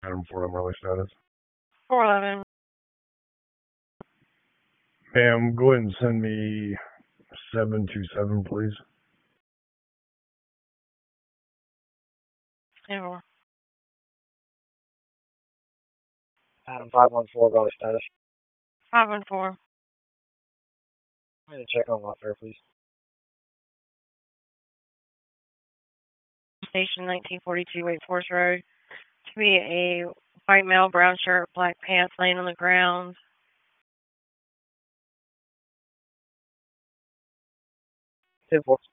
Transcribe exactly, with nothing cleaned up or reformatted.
Adam Ford, I'm early status. four eleven. Ma'am, go ahead and send me seven two seven, please. Zero. Adam five one four, early status. five one four. I'm going to check on welfare, please. Station nineteen forty-two, Wake Forest Road. To be a white male, brown shirt, black pants, laying on the ground. ten four.